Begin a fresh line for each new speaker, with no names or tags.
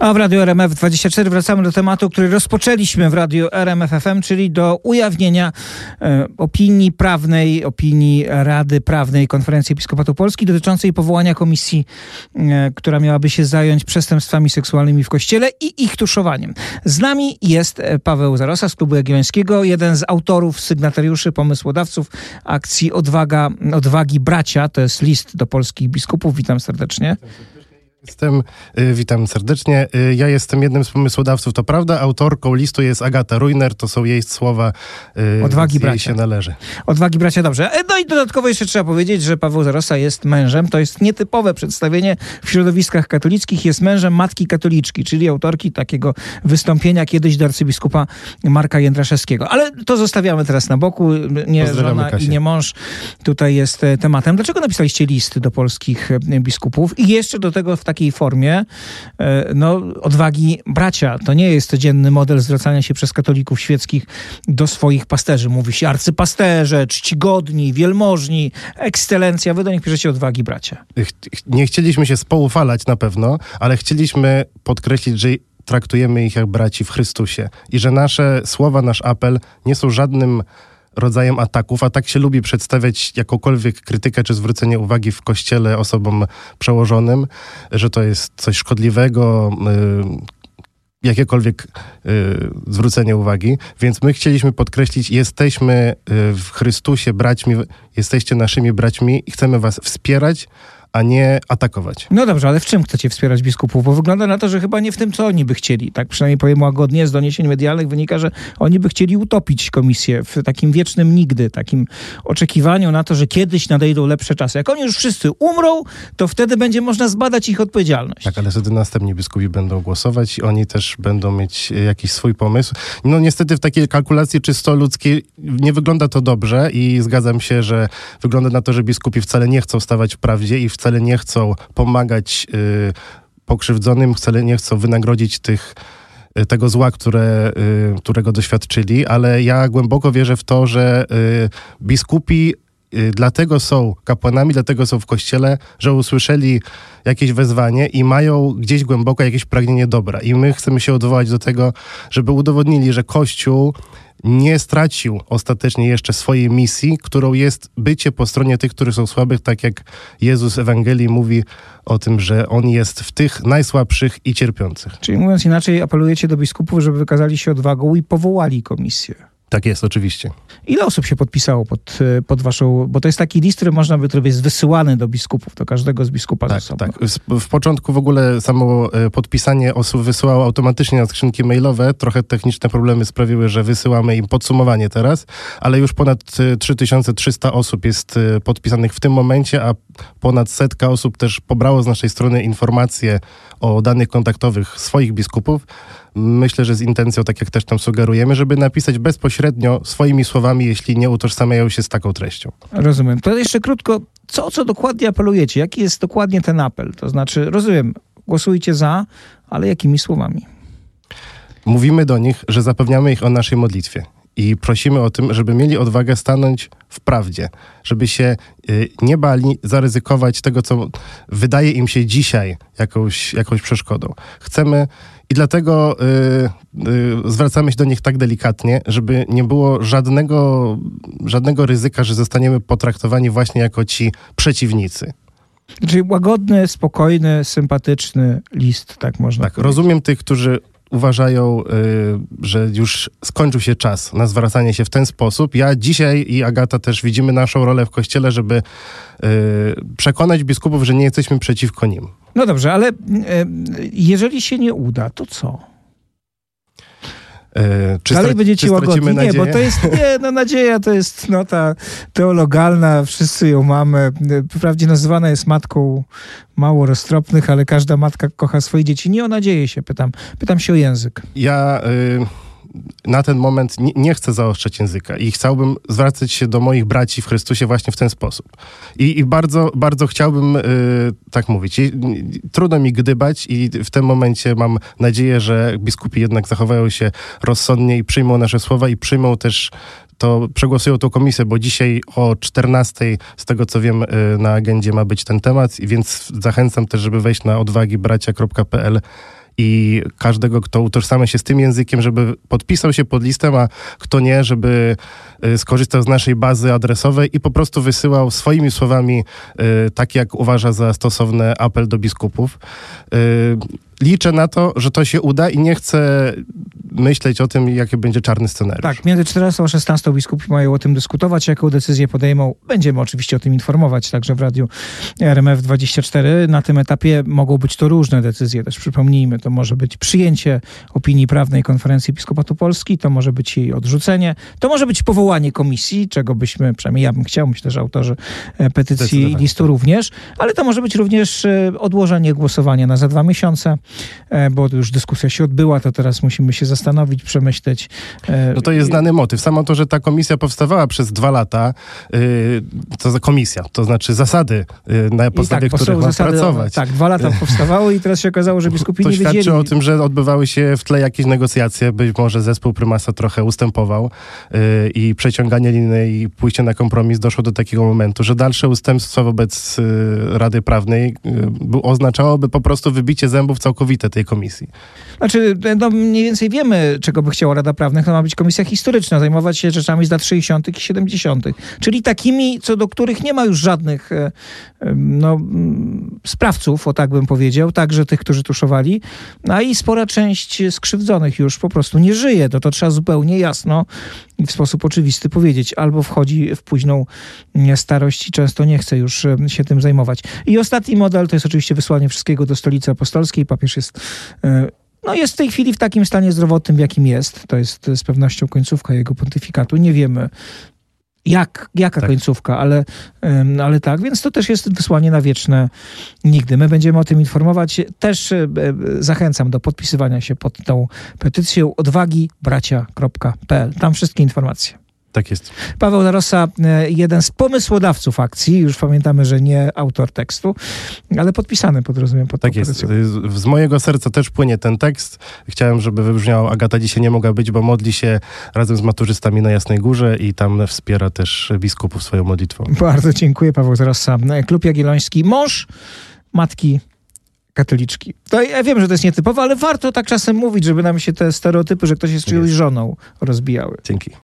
A w Radiu RMF24 wracamy do tematu, który rozpoczęliśmy w Radiu RMF FM, czyli do ujawnienia opinii prawnej, opinii Rady Prawnej Konferencji Episkopatu Polski dotyczącej powołania komisji, która miałaby się zająć przestępstwami seksualnymi w Kościele i ich tuszowaniem. Z nami jest Paweł Zarosa z Klubu Jagiellońskiego, jeden z autorów, sygnatariuszy, pomysłodawców akcji Odwagi Bracia. To jest list do polskich biskupów. Witam serdecznie.
Witam serdecznie. Ja jestem jednym z pomysłodawców, to prawda. Autorką listu jest Agata Rujner, to są jej słowa.
Odwagi Bracia.
Jej się należy.
Odwagi Bracia, dobrze. No i dodatkowo jeszcze trzeba powiedzieć, że Paweł Zarosa jest mężem. To jest nietypowe przedstawienie w środowiskach katolickich. Jest mężem matki katoliczki, czyli autorki takiego wystąpienia kiedyś do arcybiskupa Marka Jędraszewskiego. Ale to zostawiamy teraz na boku. Nie żona i nie mąż tutaj jest tematem. Dlaczego napisaliście list do polskich biskupów i jeszcze do tego w takiej formie, Odwagi Bracia. To nie jest codzienny model zwracania się przez katolików świeckich do swoich pasterzy. Mówi się arcypasterze, czcigodni, wielmożni, ekscelencja. Wy do nich piszecie Odwagi Bracia.
Nie chcieliśmy się spoufalać na pewno, ale chcieliśmy podkreślić, że traktujemy ich jak braci w Chrystusie i że nasze słowa, nasz apel nie są żadnym rodzajem ataków, a tak się lubi przedstawiać jakąkolwiek krytykę czy zwrócenie uwagi w Kościele osobom przełożonym, że to jest coś szkodliwego, jakiekolwiek zwrócenie uwagi. Więc my chcieliśmy podkreślić, jesteśmy w Chrystusie braćmi, jesteście naszymi braćmi i chcemy was wspierać, a nie atakować.
No dobrze, ale w czym chcecie wspierać biskupów? Bo wygląda na to, że chyba nie w tym, co oni by chcieli. Tak przynajmniej powiem łagodnie, z doniesień medialnych wynika, że oni by chcieli utopić komisję w takim wiecznym nigdy, takim oczekiwaniu na to, że kiedyś nadejdą lepsze czasy. Jak oni już wszyscy umrą, to wtedy będzie można zbadać ich odpowiedzialność.
Tak, ale wtedy następni biskupi będą głosować i oni też będą mieć jakiś swój pomysł. No niestety w takiej kalkulacji czysto ludzkiej nie wygląda to dobrze i zgadzam się, że wygląda na to, że biskupi wcale nie chcą stawać w prawdzie i wcale nie chcą pomagać pokrzywdzonym, wcale nie chcą wynagrodzić tego zła, którego doświadczyli, ale ja głęboko wierzę w to, że biskupi dlatego są kapłanami, dlatego są w Kościele, że usłyszeli jakieś wezwanie i mają gdzieś głęboko jakieś pragnienie dobra. I my chcemy się odwołać do tego, żeby udowodnili, że Kościół nie stracił ostatecznie jeszcze swojej misji, którą jest bycie po stronie tych, którzy są słabych, tak jak Jezus w Ewangelii mówi o tym, że On jest w tych najsłabszych i cierpiących.
Czyli mówiąc inaczej, apelujecie do biskupów, żeby wykazali się odwagą i powołali komisję. Tak
jest, oczywiście.
Ile osób się podpisało pod waszą... Bo to jest taki list, który jest wysyłany do biskupów, do każdego z biskupa z osobna.
Tak. W początku w ogóle samo podpisanie osób wysyłało automatycznie na skrzynki mailowe. Trochę techniczne problemy sprawiły, że wysyłamy im podsumowanie teraz, ale już ponad 3300 osób jest podpisanych w tym momencie, a ponad 100 osób też pobrało z naszej strony informacje o danych kontaktowych swoich biskupów. Myślę, że z intencją, tak jak też tam sugerujemy, żeby napisać bezpośrednio swoimi słowami, jeśli nie utożsamiają się z taką treścią.
Rozumiem. To jeszcze krótko, co dokładnie apelujecie? Jaki jest dokładnie ten apel? To znaczy, rozumiem, głosujcie za, ale jakimi słowami?
Mówimy do nich, że zapewniamy ich o naszej modlitwie i prosimy o tym, żeby mieli odwagę stanąć w prawdzie, żeby się nie bali zaryzykować tego, co wydaje im się dzisiaj jakąś przeszkodą. Chcemy i dlatego zwracamy się do nich tak delikatnie, żeby nie było żadnego ryzyka, że zostaniemy potraktowani właśnie jako ci przeciwnicy.
Czyli łagodny, spokojny, sympatyczny list, tak można powiedzieć.
Rozumiem tych, którzy uważają, że już skończył się czas na zwracanie się w ten sposób. Ja dzisiaj i Agata też widzimy naszą rolę w Kościele, żeby przekonać biskupów, że nie jesteśmy przeciwko nim.
No dobrze, ale jeżeli się nie uda, to co? Dalej będziecie łagodni? Nie, bo to jest, nadzieja to jest ta teologalna, wszyscy ją mamy. Wprawdzie nazywana jest matką mało roztropnych, ale każda matka kocha swoje dzieci. Nie o nadzieję się pytam się o język.
Ja na ten moment nie chcę zaostrzać języka i chciałbym zwracać się do moich braci w Chrystusie właśnie w ten sposób. I bardzo, bardzo chciałbym tak mówić. Trudno mi gdybać i w tym momencie mam nadzieję, że biskupi jednak zachowają się rozsądnie i przyjmą nasze słowa i przyjmą też przegłosują tą komisję, bo dzisiaj o 14:00, z tego co wiem, na agendzie ma być ten temat, więc zachęcam też, żeby wejść na odwagibracia.pl i każdego, kto utożsamia się z tym językiem, żeby podpisał się pod listem, a kto nie, żeby skorzystał z naszej bazy adresowej i po prostu wysyłał swoimi słowami, tak jak uważa za stosowny, apel do biskupów. Liczę na to, że to się uda i nie chcę myśleć o tym, jaki będzie czarny scenariusz.
Tak, między 14 a 16 biskupi mają o tym dyskutować. Jaką decyzję podejmą, będziemy oczywiście o tym informować, także w Radiu RMF24. Na tym etapie mogą być to różne decyzje, też przypomnijmy. To może być przyjęcie opinii prawnej Konferencji Episkopatu Polski, to może być jej odrzucenie, to może być powołanie komisji, czego byśmy, przynajmniej ja bym chciał, myślę, że autorzy petycji i listu również, ale to może być również odłożenie głosowania na za 2 miesiące, bo już dyskusja się odbyła, to teraz musimy się zastanowić, przemyśleć.
No to jest znany motyw. Samo to, że ta komisja powstawała przez 2 lata, to za komisja, to znaczy zasady, na podstawie których ma pracować.
Tak, 2 lata powstawały i teraz się okazało, że biskupi nie wiedzieli.
To świadczy o tym, że odbywały się w tle jakieś negocjacje, być może zespół prymasa trochę ustępował i przeciąganie liny i pójście na kompromis doszło do takiego momentu, że dalsze ustępstwa wobec Rady Prawnej oznaczałoby po prostu wybicie zębów całkowite tej komisji.
Znaczy, no mniej więcej wiemy, czego by chciała Rada Prawnych. To ma być komisja historyczna, zajmować się rzeczami z lat 60. i 70. Czyli takimi, co do których nie ma już żadnych sprawców, o tak bym powiedział, także tych, którzy tuszowali, a i spora część skrzywdzonych już po prostu nie żyje. To trzeba zupełnie jasno i w sposób oczywisty powiedzieć. Albo wchodzi w późną starość i często nie chce już się tym zajmować. I ostatni model to jest oczywiście wysłanie wszystkiego do Stolicy Apostolskiej. Papież jest jest w tej chwili w takim stanie zdrowotnym, w jakim jest. To jest z pewnością końcówka jego pontyfikatu. Nie wiemy, jaka końcówka, ale tak. Więc to też jest wysłanie na wieczne nigdy. My będziemy o tym informować. Też zachęcam do podpisywania się pod tą petycją odwagibracia.pl. Tam wszystkie informacje.
Tak jest.
Paweł Zarossa, jeden z pomysłodawców akcji, już pamiętamy, że nie autor tekstu, ale podpisany, rozumiem, pod tą petycją.
Tak jest. Z mojego serca też płynie ten tekst. Chciałem, żeby wybrzmiał, Agata dzisiaj nie mogła być, bo modli się razem z maturzystami na Jasnej Górze i tam wspiera też biskupów swoją modlitwą.
Bardzo dziękuję, Paweł Zarossa. Klub Jagielloński, mąż matki katoliczki. To ja wiem, że to jest nietypowe, ale warto tak czasem mówić, żeby nam się te stereotypy, że ktoś jest czyjąś żoną, rozbijały.
Dzięki.